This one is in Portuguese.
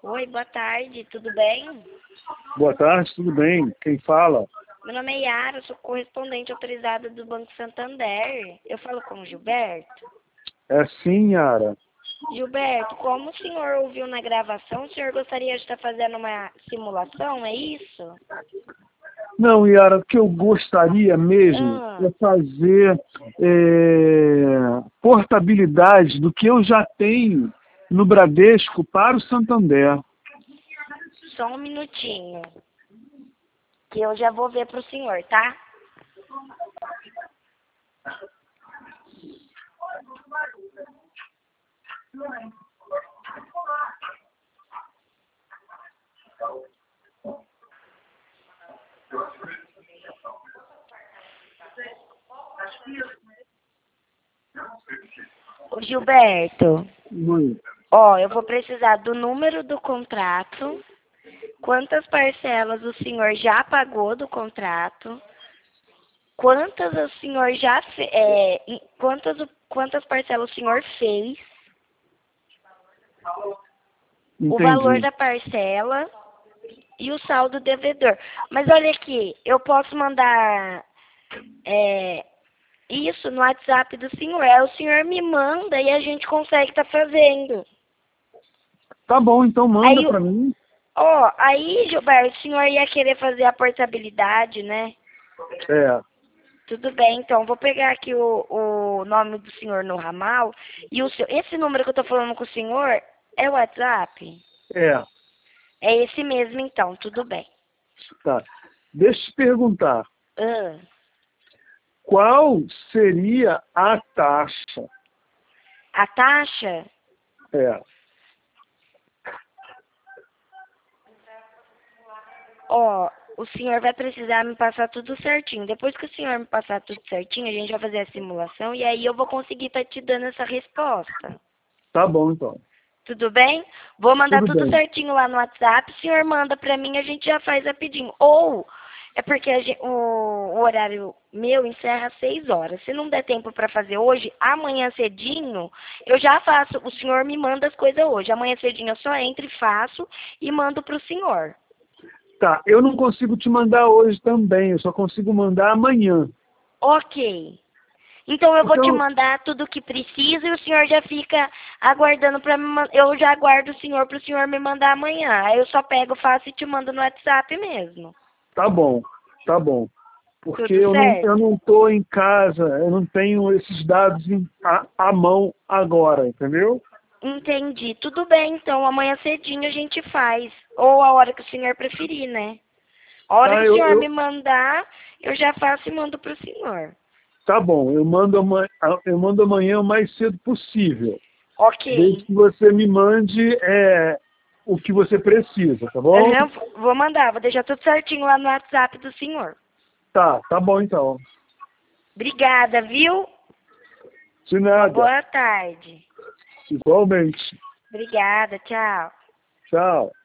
Oi, boa tarde, tudo bem? Boa tarde, tudo bem? Quem fala? Meu nome é Yara, sou correspondente autorizada do Banco Santander. Eu falo com o Gilberto. É sim, Yara. Gilberto, como o senhor ouviu na gravação, o senhor gostaria de estar fazendo uma simulação, é isso? Não, Yara, o que eu gostaria mesmo é fazer portabilidade do que eu já tenho no Bradesco para o Santander. Só um minutinho, que eu já vou ver para o senhor, tá? Ô Gilberto, eu vou precisar do número do contrato, quantas parcelas o senhor já pagou do contrato, quantas o senhor já quantas parcelas o senhor fez, Entendi. o valor da parcela e o saldo devedor. Mas olha aqui, eu posso mandar isso no WhatsApp do senhor. O senhor me manda e a gente consegue estar fazendo. Tá bom, então manda Aí, para mim. aí, Gilberto, o senhor ia querer fazer a portabilidade, né? É, Tudo bem, então, vou pegar aqui o nome do senhor no ramal. E esse número que eu tô falando com o senhor é o WhatsApp? é, É esse mesmo, então, tudo bem. tá. Deixa eu te perguntar, Ah, qual seria a taxa? a taxa? É, O senhor vai precisar me passar tudo certinho. Depois que o senhor me passar tudo certinho, a gente vai fazer a simulação e aí eu vou conseguir estar te dando essa resposta. tá bom então. Tudo bem? Vou mandar Tudo tudo bem. certinho lá no WhatsApp. O senhor manda pra mim, a gente já faz rapidinho. Ou é porque o horário meu encerra às 6 horas. Se não der tempo pra fazer hoje, amanhã cedinho, eu já faço. O senhor me manda as coisas hoje. Amanhã cedinho eu só entro e faço e mando pro senhor. Tá, eu não consigo te mandar hoje também, eu só consigo mandar amanhã. Ok. Então eu vou te Então, mandar tudo o que precisa e o senhor já fica aguardando para me mandar. Eu já aguardo o senhor para o senhor me mandar amanhã. Aí eu só pego, faço e te mando no WhatsApp mesmo. tá bom, tá bom. Porque Tudo eu certo? não tô em casa, eu não tenho esses dados à mão agora, entendeu? Entendi. Tudo bem, então amanhã cedinho a gente faz. Ou a hora que o senhor preferir, né? A hora Tá, que o senhor me mandar, eu já faço e mando para o senhor. tá bom, eu mando amanhã o mais cedo possível. Ok. Desde que você me mande o que você precisa, tá bom? Aham, vou mandar, vou deixar tudo certinho lá no WhatsApp do senhor. Tá bom então. Obrigada, viu? De Uma nada. boa tarde. Igualmente. Obrigada, tchau. Tchau.